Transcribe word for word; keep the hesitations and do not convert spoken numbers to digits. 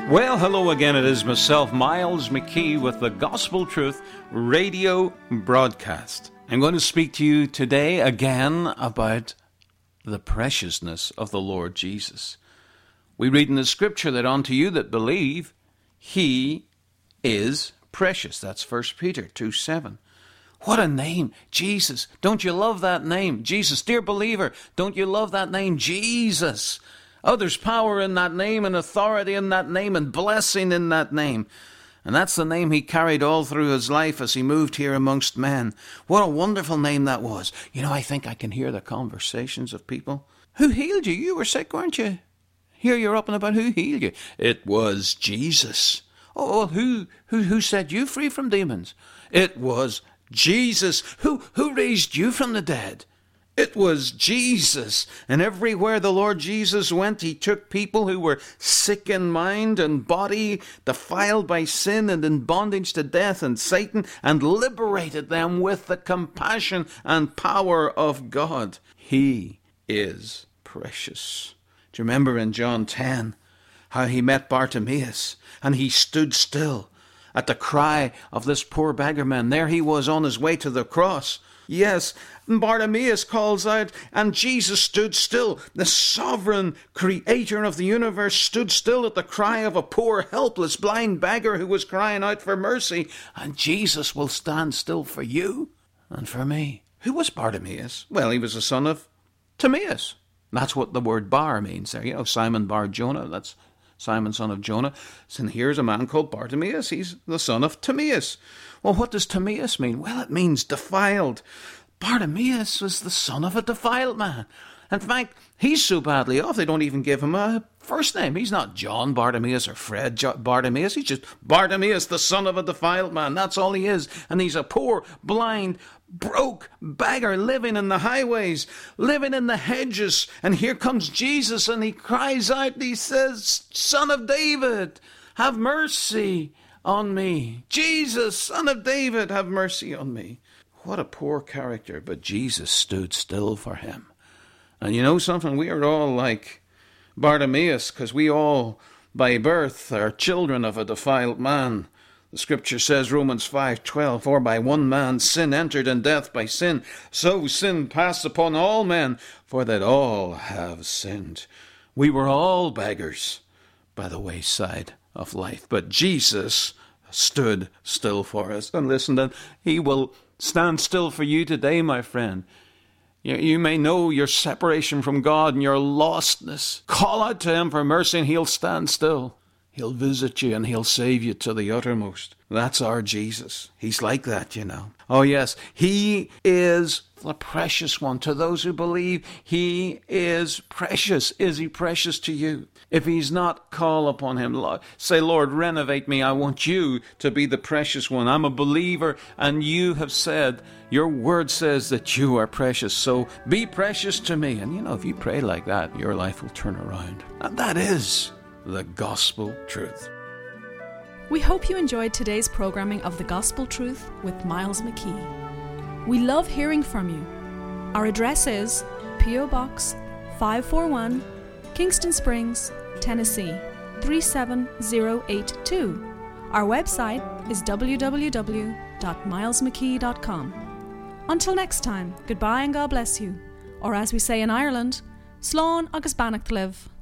Well, hello again. It is myself, Miles McKee, with the Gospel Truth radio broadcast. I'm going to speak to you today again about the preciousness of the Lord Jesus. We read in the scripture that unto you that believe, he is precious. That's First Peter two seven. What a name, Jesus. Don't you love that name? Jesus, dear believer, don't you love that name, Jesus? Oh, there's power in that name and authority in that name and blessing in that name. And that's the name he carried all through his life as he moved here amongst men. What a wonderful name that was. You know, I think I can hear the conversations of people. Who healed you? You were sick, weren't you? Here you're up and about. Who healed you? It was Jesus. Oh, well, who, who, who set you free from demons? It was Jesus. Who, who raised you from the dead? It was Jesus. And everywhere the Lord Jesus went, he took people who were sick in mind and body, defiled by sin and in bondage to death and Satan, and liberated them with the compassion and power of God. He is precious. Do you remember in John ten how he met Bartimaeus and he stood still at the cry of this poor beggar man? There he was on his way to the cross. Yes, Bartimaeus calls out, and Jesus stood still. The sovereign creator of the universe stood still at the cry of a poor, helpless, blind beggar who was crying out for mercy. And Jesus will stand still for you and for me. Who was Bartimaeus? Well, he was the son of Timaeus. That's what the word Bar means there. You know, Simon Bar Jonah, that's Simon, son of Jonah. And here's a man called Bartimaeus. He's the son of Timaeus. Well, what does Timaeus mean? Well, it means defiled. Bartimaeus was the son of a defiled man. In fact, he's so badly off, they don't even give him a first name. He's not John Bartimaeus or Fred Bartimaeus. He's just Bartimaeus, the son of a defiled man. That's all he is. And he's a poor, blind, broke beggar living in the highways, living in the hedges. And here comes Jesus and he cries out and he says, Son of David, have mercy on me. Jesus, Son of David, have mercy on me. What a poor character, but Jesus stood still for him. And you know something? We are all like Bartimaeus, because we all, by birth, are children of a defiled man. The scripture says, Romans five twelve, for by one man sin entered, and death by sin. So sin passed upon all men, for that all have sinned. We were all beggars by the wayside of life, but Jesus stood still for us. And listen, then, he will stand still for you today, my friend. You, you may know your separation from God and your lostness. Call out to him for mercy and he'll stand still. He'll visit you and he'll save you to the uttermost. That's our Jesus. He's like that, you know. Oh yes, he is the precious one. To those who believe, he is precious. Is he precious to you? If he's not, call upon him. Say, Lord, renovate me. I want you to be the precious one. I'm a believer, and you have said, your word says that you are precious. So be precious to me. And you know, if you pray like that, your life will turn around. And that is the gospel truth. We hope you enjoyed today's programming of The Gospel Truth with Miles McKee. We love hearing from you. Our address is P O Box five forty-one, Kingston Springs, Tennessee three seven zero eight two. Our website is w w w dot miles mckee dot com. Until next time, goodbye and God bless you. Or as we say in Ireland, Slán agus Bannacht live.